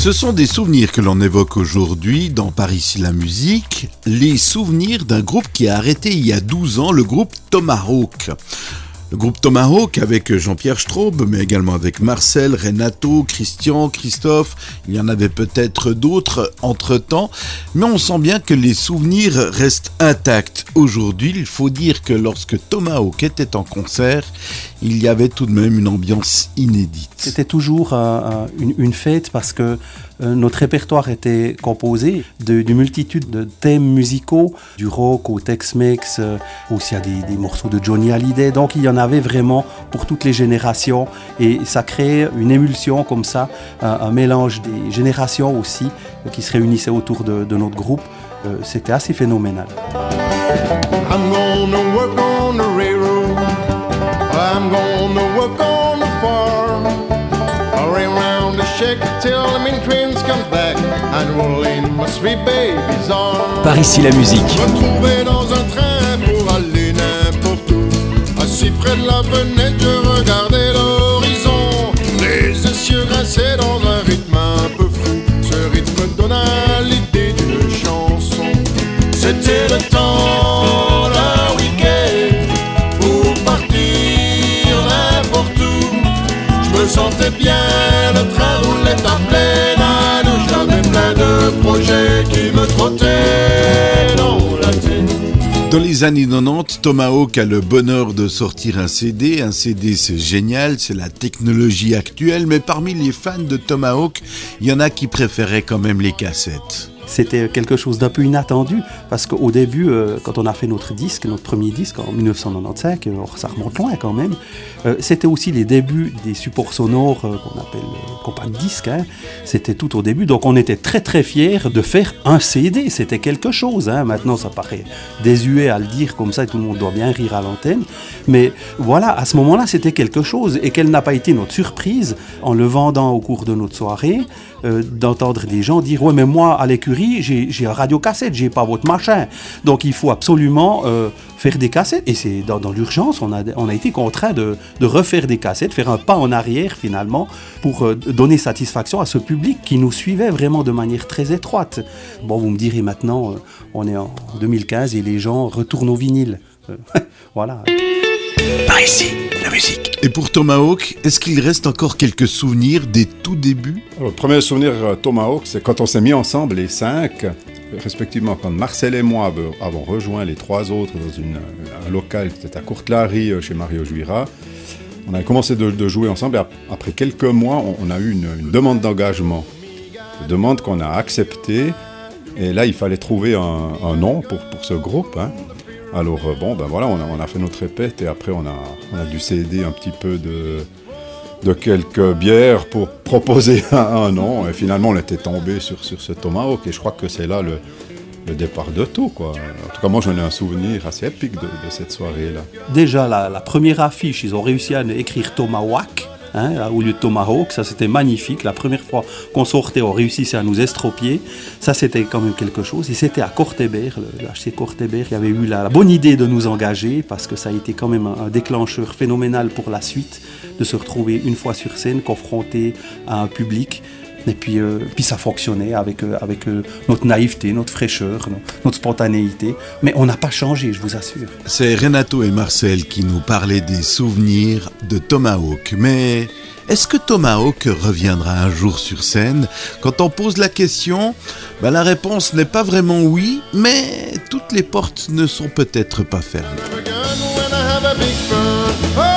Ce sont des souvenirs que l'on évoque aujourd'hui dans Par ici la musique, les souvenirs d'un groupe qui a arrêté il y a 12 ans, le groupe Tomahawk. Le groupe Tomahawk avec Jean-Pierre Straub, mais également avec Marcel, Renato, Christian, Christophe, il y en avait peut-être d'autres entre-temps, mais on sent bien que les souvenirs restent intacts. Aujourd'hui, il faut dire que lorsque Tomahawk était en concert, il y avait tout de même une ambiance inédite. C'était toujours une fête parce que notre répertoire était composé d'une multitude de thèmes musicaux, du rock au Tex-Mex, aussi il y a des morceaux de Johnny Hallyday, donc il y en avait vraiment pour toutes les générations et ça créait une émulsion comme ça, un mélange des générations aussi qui se réunissaient autour de notre groupe. C'était assez phénoménal. I'm gonna work on the railroad, I'm gonna work on the farm, hurry around the shack till the main train comes back and roll in my sweet baby's arms. Par ici la musique. Retrouvé dans un train pour aller n'importe où, assis près de la fenêtre, je regardais l'horizon, les yeux grinçaient dans un rythme un peu fou, ce rythme donna l'idée d'une chanson. C'était le temps d'un week-end pour partir n'importe où. Je me sentais bien, le train roulait à pleine allure. J'avais plein de projets qui me trottaient dans la tête. Dans les années 90, Tomahawk a le bonheur de sortir un CD. Un CD, c'est génial, c'est la technologie actuelle, mais parmi les fans de Tomahawk, il y en a qui préféraient quand même les cassettes. C'était quelque chose d'un peu inattendu parce qu'au début, quand on a fait notre premier disque en 1995, ça remonte loin quand même, c'était aussi les débuts des supports sonores qu'on appelle compact disque, hein. C'était tout au début, donc on était très très fiers de faire un CD, c'était quelque chose, hein. Maintenant ça paraît désuet à le dire comme ça et tout le monde doit bien rire à l'antenne, mais voilà, à ce moment-là c'était quelque chose et quelle n'a pas été notre surprise en le vendant au cours de notre soirée, d'entendre des gens dire « Ouais mais moi à l'écurie j'ai un radiocassette, j'ai pas votre machin. » Donc il faut absolument faire des cassettes. Et c'est dans l'urgence, on a été contraint de refaire des cassettes, faire un pas en arrière finalement pour donner satisfaction à ce public qui nous suivait vraiment de manière très étroite. Bon, vous me direz maintenant, on est en 2015 et les gens retournent au vinyle. Voilà. Par ici, la musique. Et pour Tomahawk, est-ce qu'il reste encore quelques souvenirs des tout débuts ? Le premier souvenir Tomahawk, c'est quand on s'est mis ensemble, les 5, respectivement quand Marcel et moi avons rejoint les 3 autres dans un local, c'était à Courtelary chez Mario Juira. On a commencé de jouer ensemble et après quelques mois, on a eu une demande d'engagement. Une demande qu'on a acceptée et là, il fallait trouver un nom pour ce groupe, hein. Alors voilà, on a fait notre répète et après on a dû s'aider un petit peu de quelques bières pour proposer un nom et finalement on était tombé sur ce Tomahawk et je crois que c'est là le départ de tout, quoi. En tout cas moi j'en ai un souvenir assez épique de cette soirée-là. Déjà la première affiche, ils ont réussi à écrire Tomahawk. Hein, au lieu de Tomahawk, ça c'était magnifique. La première fois qu'on sortait, on réussissait à nous estropier. Ça c'était quand même quelque chose. Et c'était à Cortébert, le HC Cortébert, qui avait eu la bonne idée de nous engager parce que ça a été quand même un déclencheur phénoménal pour la suite de se retrouver une fois sur scène, confronté à un public. Et puis ça fonctionnait avec notre naïveté, notre fraîcheur, notre spontanéité. Mais on n'a pas changé, je vous assure. C'est Renato et Marcel qui nous parlaient des souvenirs de Tomahawk. Mais est-ce que Tomahawk reviendra un jour sur scène ? Quand on pose la question, la réponse n'est pas vraiment oui, mais toutes les portes ne sont peut-être pas fermées.